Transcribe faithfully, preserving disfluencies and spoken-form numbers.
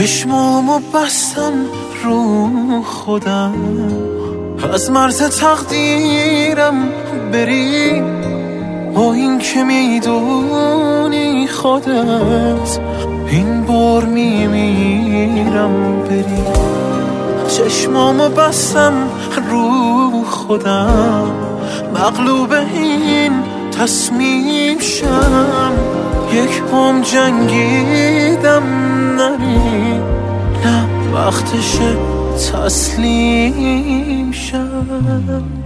چشمامو بستم رو خودم، از مرز تقدیرم بری، با این که میدونی خودت این بار میمیرم بری. چشمامو بستم رو خودم، مغلوب این تصمیم شم، یک پام جنگیدم نری، نه وقتشه تسلیم شم.